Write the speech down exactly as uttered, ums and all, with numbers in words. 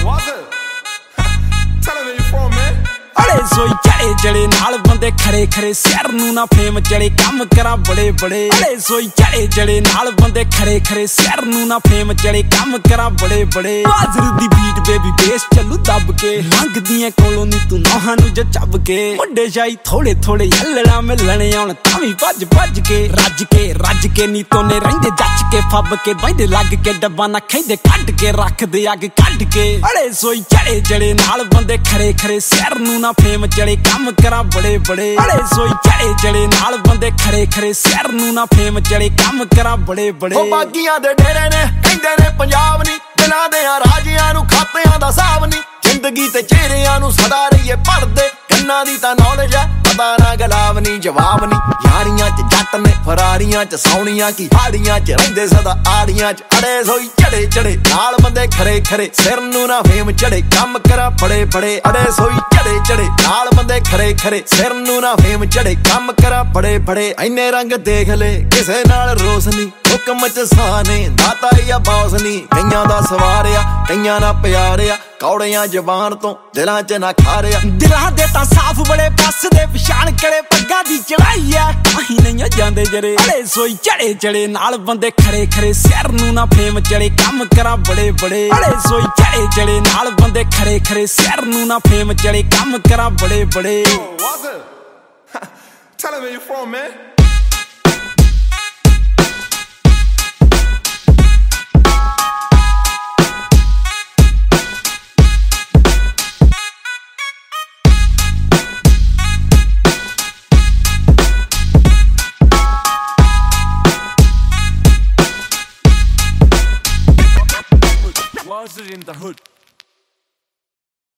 Was it? Tell him where you from, man. अड़े सोई चढ़े चढ़े नाल बंदे खरे खरे शहर नू ना फेम चढ़े काम करा बड़े बड़े अड़े सोई चढ़े चढ़े नाल बंदे खरे खरे शहर नू ना फेम चढ़े काम करा बड़े बड़े बाजर दी बीट बेबी बेस चलू दब के लंघ दियां कोलों नी तू नौहां नू जब के मुंडे जाई थोड़े थोड़े हलड़ा मिलने आउण तावी भज भज के रज के रज के नी तोने रहिंदे जच के फब के बहिंदे लग के डब्बा ना खैंदे कढ के रख दे अग कढ के अड़े सोई चढ़े चढ़े नाल बंदे खरे खरे शहर नू ना फेम चढ़े काम करा बड़े बड़े अड़े सोई चढ़े चढ़े नाल बंदे खरे खरे शहर नू ना फेम चढ़े काम करा बड़े बड़े ओ बागियां दे डेरे ने कहंदे ने पंजाब नी दिलां दे राजियां नू खातियां दा हिसाब नी जिंदगी ते चेहरियां नू सदा रहिए पढ़दे गन्ना दी तां नॉलेज है पता ना गलाब नी जवाब नी यारियां च जट ने फरारियां च सौनियां की हाड़ियां च रहिंदे सदा आड़ियां च अड़े सोई चढ़े चढ़े नाल बंदे खरे खरे सिर नू ना फेम चढ़े काम करा बड़े बड़े अड़े सोई चढ़े चढ़े नाल बंदे खरे खरे सिर नू ना फेम चढ़े काम करा बड़े बड़े इन्ने रंग देख ले किसे नाल रोशनी हुक्म च साने दाता या बॉस नी कईयां दा सवारिया कईयां ना प्यारिया कौड़ियां जबान तो दिलां च ना खारिया दिलां दे तां साफ बड़े बस दे पछाण करे पग्गां दी चढ़ाई है अहीं नहीं जांदे जरे अड़े सोई चढ़े चढ़े नाल बंदे खरे खरे शहर नू ना फेम चढ़े काम करा बड़े बड़े अड़े सोई चढ़े चढ़े नाल बंदे खरे खरे शहर नू ना फेम चढ़े काम करा बड़े बड़े Was it? Tell him where you from, man. Was it in the hood?